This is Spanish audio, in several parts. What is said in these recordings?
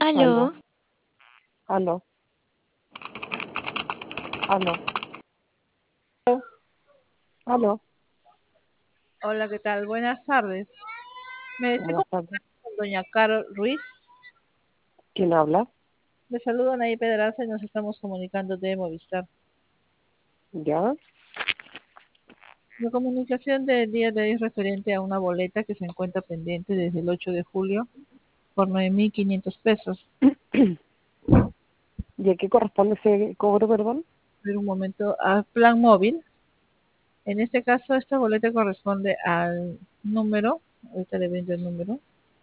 Aló, Aló, aló, aló, aló. hola, ¿qué tal? Buenas tardes. Me estoy Buenas tardes. comunicando con doña Carol Ruiz. ¿Quién habla? Le saludo a Nayi Pedraza y nos estamos comunicando de Movistar. ¿Ya? La comunicación del día de hoy es referente a una boleta que se encuentra pendiente desde el 8 de julio por 9.500 pesos. ¿Y a qué corresponde ese cobro, perdón? Por un momento, a plan móvil. En este caso, esta boleta corresponde al número, ahorita le vendo el número,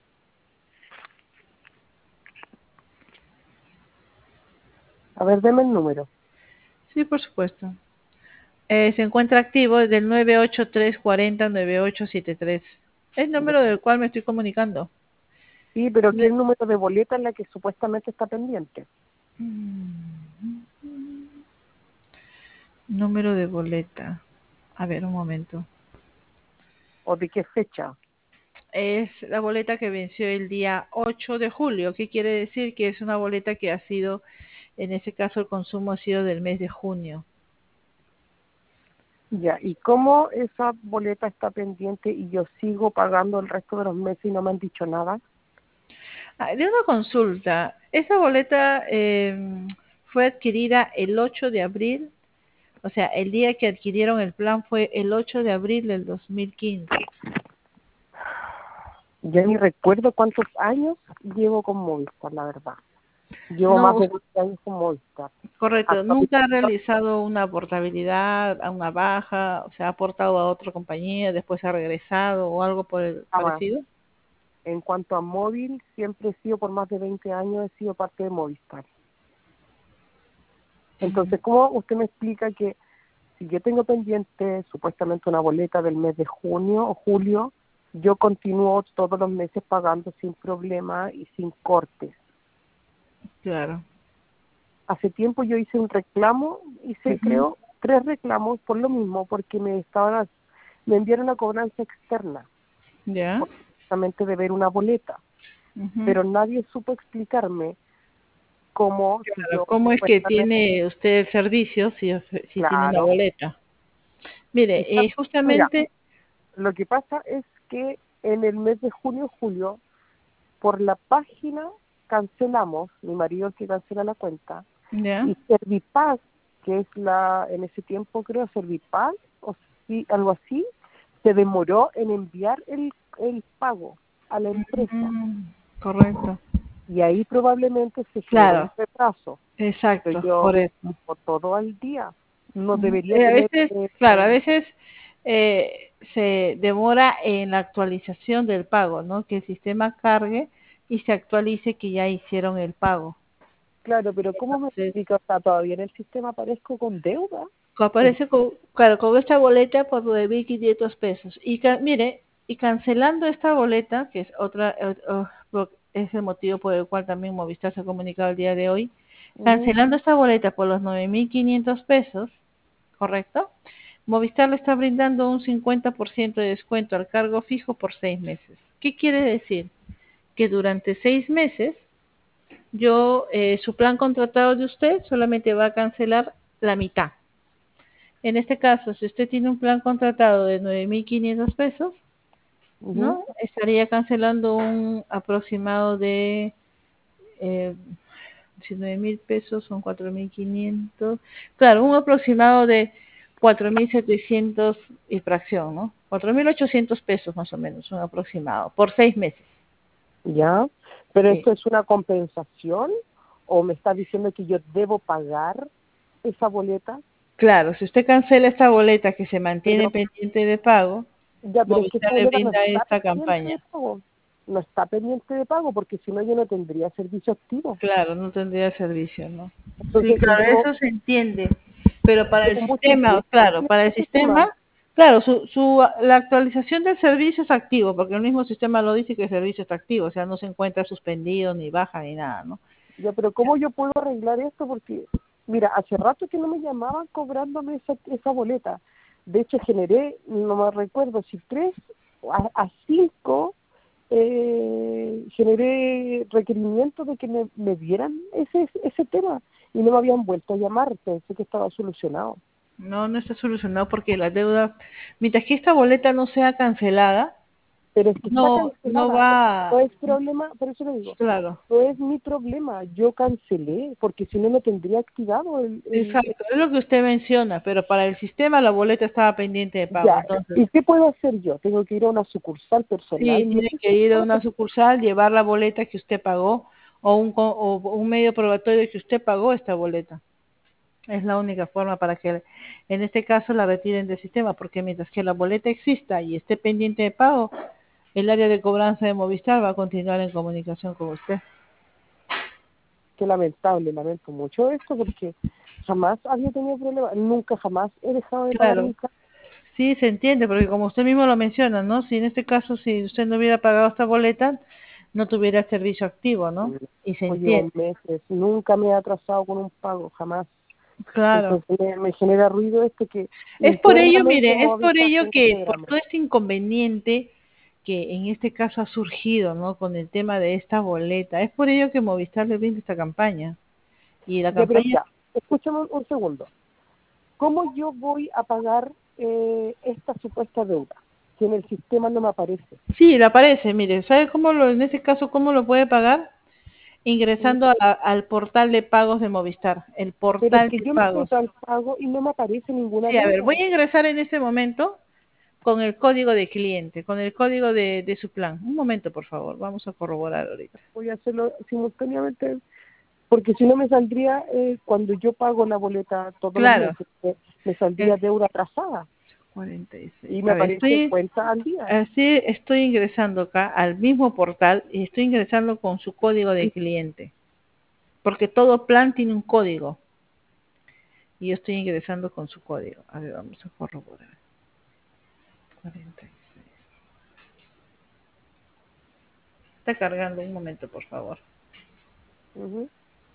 A ver, deme el número. sí, por supuesto. Se encuentra activo desde el 983409873. El Ya. número del cual me estoy comunicando. Sí, pero ¿qué Le- número de boleta es la que supuestamente está pendiente? Número de boleta. A ver, un momento. ¿O de qué fecha? Es la boleta que venció el día 8 de julio. ¿Qué quiere decir? Que es una boleta que ha sido, en ese caso, el consumo ha sido del mes de junio. Ya, ¿y cómo esa boleta está pendiente y yo sigo pagando el resto de los meses y no me han dicho nada? De una consulta. Esa boleta fue adquirida el 8 de abril. O sea, el día que adquirieron el plan fue el 8 de abril del 2015. Ya ni recuerdo cuántos años llevo con Movistar, la verdad. Llevo más No, de 20 años con Movistar. correcto. Nunca ha Actualmente, realizado una portabilidad a una baja, o sea, ha aportado a otra compañía, después ha regresado o algo por el jamás. parecido. En cuanto a móvil, siempre he sido, por más de 20 años, he sido parte de Movistar. Mm, Entonces, ¿cómo usted me explica que si yo tengo pendiente supuestamente una boleta del mes de junio o julio, yo continúo todos los meses pagando sin problema y sin cortes? claro. Hace tiempo yo hice un reclamo, hice Ujú. creo 3 reclamos por lo mismo, porque me enviaron una cobranza externa, Ya. por justamente de ver una boleta, Ujú. pero nadie supo explicarme cómo, si Claro, yo ¿cómo es que supuestamente, tiene usted el servicio si tiene una claro, boleta? Mire, quizás, mira, justamente, lo que pasa es que en el mes de junio, julio, por la página cancelamos, mi marido el que cancela la cuenta, ya. y Servipaz, que es en ese tiempo creo Servipaz, o sí, algo así, se demoró en enviar el pago a la empresa. Mm, correcto. Y ahí probablemente se generó un Claro, retraso. Pero exacto, yo por eso. vivo todo al día. No Ujú. debería A tener... veces, claro, a veces se demora en la actualización del pago, ¿no? Que el sistema cargue y se actualice que ya hicieron el pago. Claro, pero ¿cómo me Entonces, explica? O sea, todavía en el sistema aparezco con deuda. Es- aparece con, claro, con esta boleta por 9.500 pesos. Y mire, y cancelando esta boleta, que es otra, es el motivo por el cual también Movistar se ha comunicado el día de hoy, Ujú. cancelando esta boleta por los 9.500 pesos, ¿correcto? Movistar le está brindando un 50% de descuento al cargo fijo por 6 meses. ¿Qué quiere decir? Que durante 6 meses, su plan contratado de usted solamente va a cancelar la mitad. En este caso, si usted tiene un plan contratado de 9.500 pesos, Ujú. ¿no? Estaría cancelando un aproximado de, eh, si 9.000 pesos son 4.500, claro, un aproximado de 4.700 y fracción, ¿no? 4.800 pesos más o menos, un aproximado, por 6 meses. ¿Ya? ¿Pero Sí. esto es una compensación o me está diciendo que yo debo pagar esa boleta? Claro, si usted cancela esta boleta que se mantiene Pero pendiente de pago, ya, pero es que Movistar esa le boleta no brinda está esta pendiente campaña. de pago. No está pendiente de pago porque si no yo no tendría servicio activo. Claro, no tendría servicio, ¿no? Sí, Entonces yo claro, llevo, eso se entiende, pero para el llevo mucho sistema, tiempo claro, en para el este sistema. sistema, claro, la actualización del servicio es activo, porque el mismo sistema lo dice que el servicio está activo, o sea, no se encuentra suspendido, ni baja, ni nada, ¿no? Ya, pero ¿cómo yo puedo arreglar esto? Porque, mira, hace rato que no me llamaban cobrándome esa boleta. De hecho, generé, no me recuerdo si 3 a 5 generé requerimiento de que me dieran ese tema y no me habían vuelto a llamar, pensé que estaba solucionado. No, no está solucionado porque la deuda, mientras que esta boleta no sea cancelada, Pero es que está no cancelada, no va, es problema, por eso lo digo, claro, no es mi problema, yo cancelé, porque si no, no tendría activado exacto, es lo que usted menciona, pero para el sistema la boleta estaba pendiente de pago, ya. entonces, ¿Y qué puedo hacer yo? Tengo que ir a una sucursal sí, tiene personalmente. que ir a una sucursal, llevar la boleta que usted pagó o o un medio probatorio de que usted pagó esta boleta. Es la única forma para que en este caso la retiren del sistema, porque mientras que la boleta exista y esté pendiente de pago, el área de cobranza de Movistar va a continuar en comunicación con usted. Qué lamentable, lamento mucho esto, porque jamás había tenido problemas, nunca jamás he dejado de pagar Claro, mi casa. sí se entiende, porque como usted mismo lo menciona, ¿no? Si en este caso, si usted no hubiera pagado esta boleta, no tuviera el servicio activo, ¿no? Y se Pues llevo entiende. meses, nunca me he atrasado con un pago, jamás. Claro. Entonces me genera ruido esto que Es por ello, internamente mire, es por Movistar ello tiene que ese por drama. todo este inconveniente que en este caso ha surgido, ¿no? Con el tema de esta boleta, es por ello que Movistar le brinda esta campaña. Y la Ya, pero campaña, ya, escúchame un segundo. ¿Cómo yo voy a pagar esta supuesta deuda? Si en el sistema no me aparece. sí, le aparece, mire, ¿sabe cómo en este caso, cómo lo puede pagar? ¿Mm? Ingresando al portal de pagos de Movistar, el Pero es portal que de yo me pagos. meto al pago y no me aparece ninguna Sí, a ver, voy deuda. a ingresar en este momento con el código de cliente, con el código de su plan. Un momento, por favor, vamos a corroborar ahorita. Voy a hacerlo simultáneamente porque si no me saldría, cuando yo pago la boleta todos los Claro, meses, me saldría es deuda atrasada 46. y me A ver, aparece cuenta al día. estoy ingresando acá al mismo portal y estoy ingresando con su código de cliente, porque todo plan tiene un código y yo estoy ingresando con su código. A ver, vamos a corroborar. 46. Está cargando un momento, por favor. Ujú.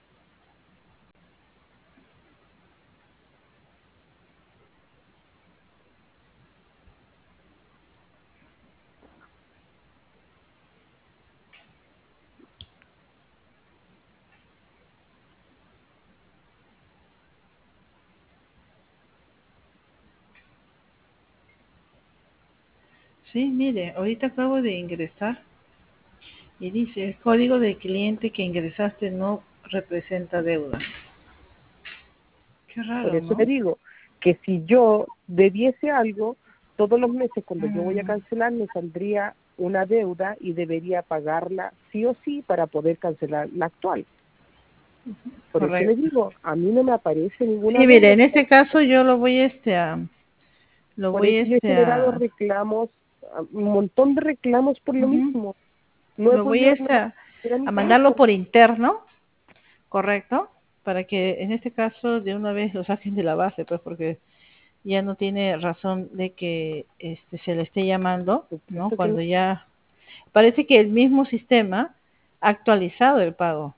Sí, mire, ahorita acabo de ingresar y dice, el código de cliente que ingresaste no representa deuda. Qué Por raro, eso le ¿no? digo que si yo debiese algo, todos los meses cuando yo voy a Mm, cancelar me saldría una deuda y debería pagarla sí o sí para poder cancelar la actual. Por eso le correcto. digo, a mí no me aparece ninguna Sí, mire, deuda. en este caso yo lo voy lo Por voy eso yo he generado reclamos, un montón de reclamos por lo ujú, mismo. No he lo voy podido no ir a mi a mandarlo teléfono. por interno, correcto, para que en este caso de una vez lo saquen de la base, pues porque ya no tiene razón de que se le esté llamando, Por ¿no? supuesto que no. Cuando ya parece que el mismo sistema ha actualizado el pago,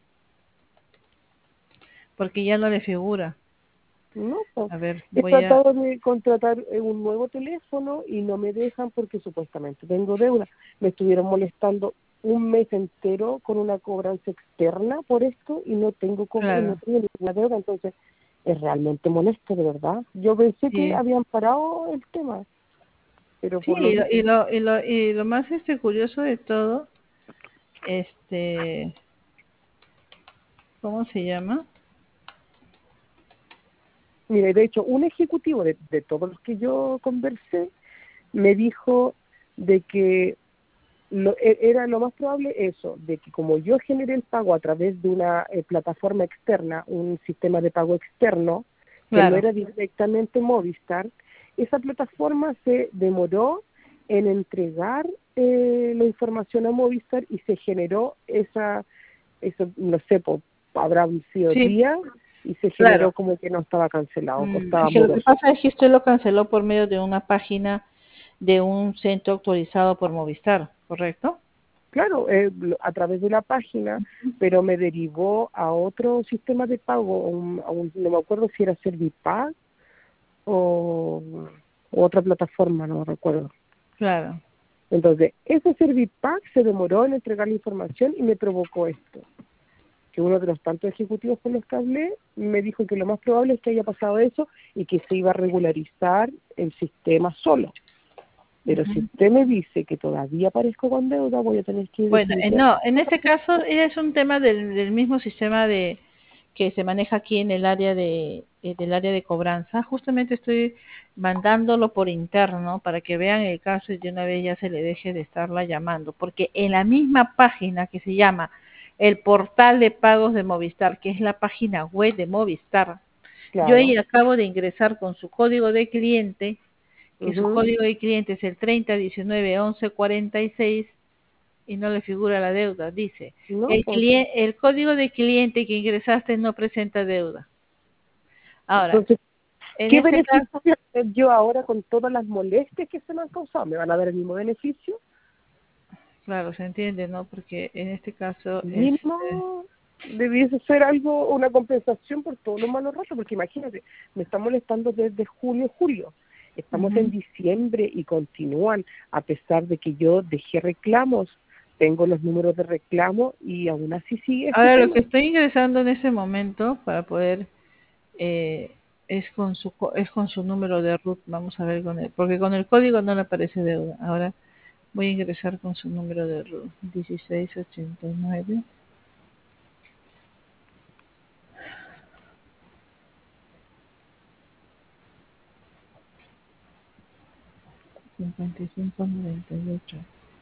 porque ya no le figura. No, pues, A ver, he voy a, tratado de contratar un nuevo teléfono y no me dejan porque supuestamente tengo deuda. Me estuvieron molestando un mes entero con una cobranza externa por esto y no claro, tengo ninguna deuda, entonces es realmente molesto, de verdad. Yo pensé que sí, habían parado el tema, pero sí, por lo visto, y lo más curioso de todo, este, ¿cómo se llama? mire, de hecho, un ejecutivo de todos los que yo conversé me dijo de que era lo más probable eso, de que como yo generé el pago a través de una plataforma externa, un sistema de pago externo, que no Claro, era directamente Movistar, esa plataforma se demoró en entregar la información a Movistar y se generó eso no sé, habrán sido sí, días y se generó claro. como que no estaba cancelado o estaba Es que lo que moroso. pasa es que usted lo canceló por medio de una página de un centro autorizado por Movistar, ¿correcto? Claro, a través de la página, pero me derivó a otro sistema de pago, no me acuerdo si era Servipag o otra plataforma, no recuerdo. Claro. Entonces, ese Servipack se demoró en entregar la información y me provocó esto. Que uno de los tantos ejecutivos con los que hablé me dijo que lo más probable es que haya pasado eso y que se iba a regularizar el sistema solo. Pero si usted me dice que todavía aparezco con deuda, voy a tener que Bueno, definitivamente... no, en este caso es un tema del mismo sistema de que se maneja aquí en el área del área de cobranza. Justamente estoy mandándolo por interno para que vean el caso y de una vez ya se le deje de estarla llamando, porque en la misma página que se llama el portal de pagos de Movistar, que es la página web de Movistar, yo ahí Claro. acabo de ingresar con su código de cliente, que su Ujú. código de cliente es el 30191146 y no le figura la deuda. Dice, No, pues, el código de cliente que ingresaste no presenta deuda. Ahora, entonces, en ¿qué este beneficio caso, voy a tener yo ahora con todas las molestias que se me han causado? ¿Me van a dar el mismo beneficio? claro, se entiende, ¿no? Porque en este caso, Mínimo debiese ser algo, una compensación por todos los malos ratos, porque imagínate, me están molestando desde julio. Estamos en ujú. diciembre y continúan, a pesar de que yo dejé reclamos, tengo los números de reclamo y aún así sigue este Ahora lo tema. que estoy ingresando en ese momento para poder es con su número de RUT, vamos a ver con él, porque con el código no le aparece deuda. Ahora voy a ingresar con su número de RUT, 1689 5598.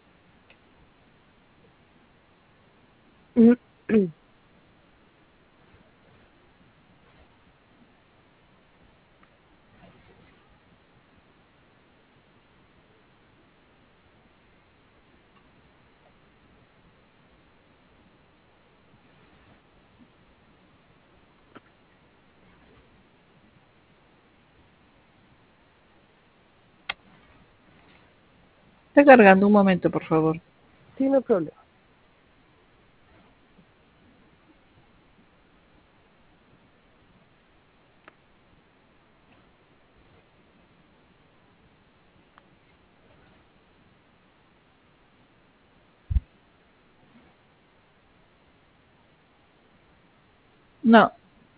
Está cargando un momento, por favor. Sí, no hay problema. No,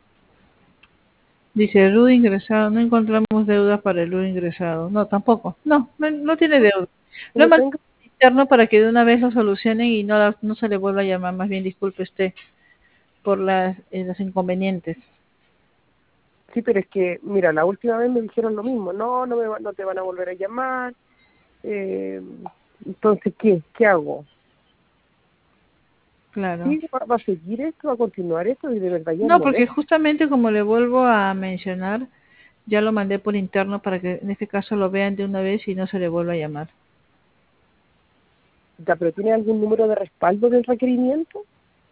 dice RUT ingresado, no encontramos deudas para el RUT ingresado. No, tampoco. No, no tiene deuda. Lo he No mandado tengo, interno para que de una vez lo solucionen y no se le vuelva a llamar. Más bien disculpe usted por los inconvenientes. sí, pero es que, mira, la última vez me dijeron lo mismo, no te van a volver a llamar, eh, entonces, ¿qué hago? Claro. ¿Sí va a seguir esto, va a continuar esto? Y de verdad ya es No, porque molesto. justamente como le vuelvo a mencionar, ya lo mandé por interno para que en este caso lo vean de una vez y no se le vuelva a llamar. Ya, pero ¿tiene algún número de respaldo del requerimiento?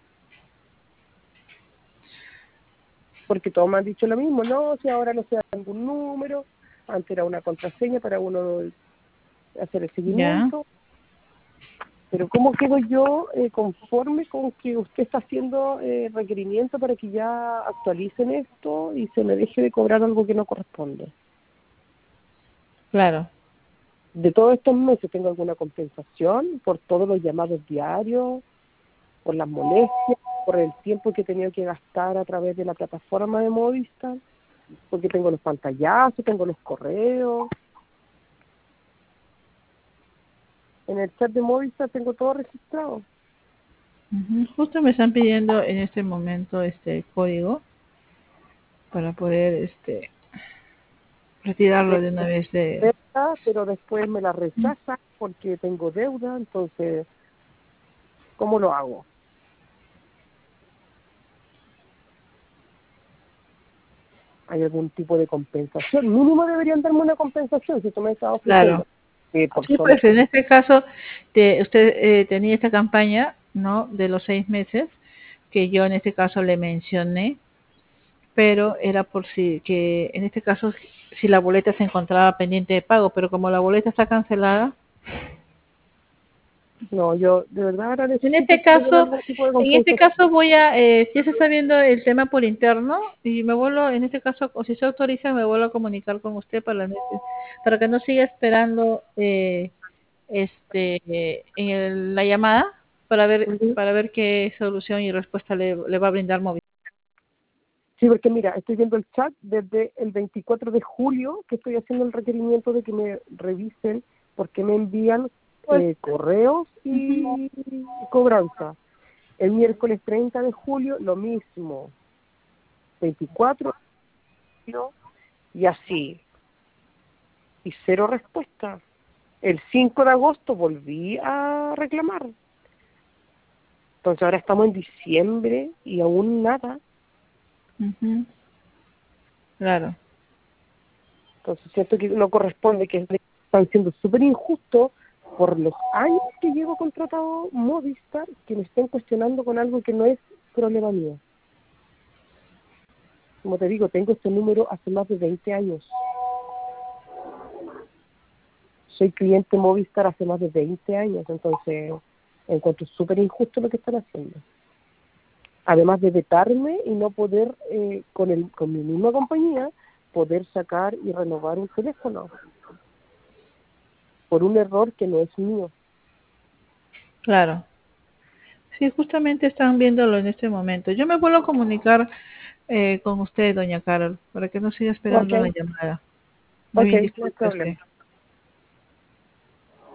Porque todos me han dicho lo mismo, no, si ahora no se da ningún número, antes era una contraseña para uno hacer el Ya. seguimiento, pero ¿cómo quedo yo conforme con que usted está haciendo requerimiento para que ya actualicen esto y se me deje de cobrar algo que no corresponde? Claro. De todos estos meses, ¿tengo alguna compensación por todos los llamados diarios, por las molestias, por el tiempo que he tenido que gastar a través de la plataforma de Movistar? Porque tengo los pantallazos, tengo los correos. En el chat de Movistar tengo todo registrado. Ujú. Justo me están pidiendo en este momento este código para poder retirarlo de una vez de... Oferta, pero después me la rechaza porque tengo deuda, entonces, ¿cómo lo hago? ¿Hay algún tipo de compensación? Mínimo deberían darme una compensación si tú me estás Claro. ofreciendo. Por Sí, solo... pues en este caso usted tenía esta campaña, ¿no? De los 6 meses que yo en este caso le mencioné, pero era por si que en este caso si la boleta se encontraba pendiente de pago, pero como la boleta está cancelada, No, yo de verdad ahora en necesito este tener caso, algún tipo de en este compensación. caso voy a, si se está viendo el tema por interno y me vuelvo, en este caso, o si se autoriza, me vuelvo a comunicar con usted para que no siga esperando la llamada Ujú. para ver qué solución y respuesta le va a brindar Movistar. Sí, porque mira, estoy viendo el chat desde el 24 de julio que estoy haciendo el requerimiento de que me revisen porque me envían Pues, correos ujú, y cobranza. El miércoles 30 de julio lo mismo, 24 de julio, y así, y cero respuesta. El 5 de agosto volví a reclamar. Entonces ahora estamos en diciembre y aún nada. ujú, claro, Entonces siento que no corresponde, que están siendo súper injustos por los años que llevo contratado Movistar, que me estén cuestionando con algo que no es problema mío. Como te digo, tengo este número hace más de 20 años. Soy cliente Movistar hace más de 20 años, entonces encuentro súper injusto lo que están haciendo. Además de vetarme y no poder, con mi misma compañía, poder sacar y renovar un teléfono por un error que no es mío. claro. Sí, justamente están viéndolo en este momento. Yo me vuelvo a comunicar con usted, doña Carol, para que no siga esperando la Ok, llamada. Muy ok, bien, no hay disculpe problema. usted.